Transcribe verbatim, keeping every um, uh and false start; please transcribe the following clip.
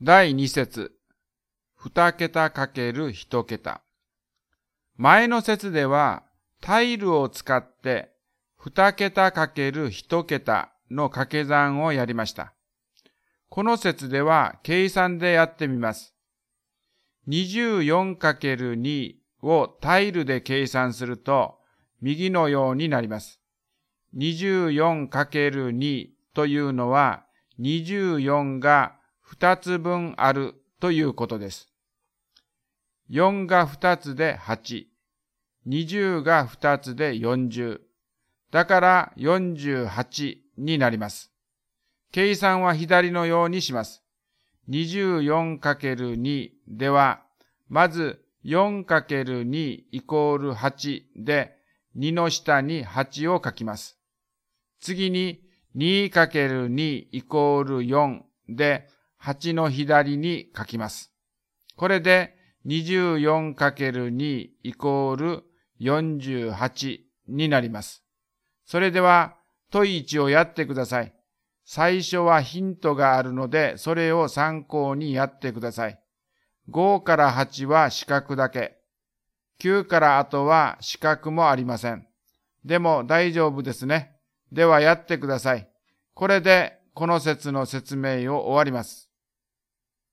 だいに節、二桁かける一桁。前の節では、タイルを使って二桁かける一桁の掛け算をやりました。この節では計算でやってみます。にじゅうよんかけるに をタイルで計算すると、右のようになります。にじゅうよんかけるに というのは、にじゅうよんがふたつぶんあるということです。よんがふたつではち、にじゅうがふたつでよんじゅう。だからよんじゅうはちになります。計算は左のようにします。にじゅうよんかけるに では、まず よんかけるに イコールはちで、にの下にはちを書きます。次に にかけるに イコールよんで、はちの左に書きます。これで にじゅうよんかけるに イコールよんじゅうはちになります。それでは問いちをやってください。最初はヒントがあるので、それを参考にやってください。ごからはちは四角だけ。きゅうから後は四角もありません。でも大丈夫ですね。ではやってください。これでこの節の説明を終わります。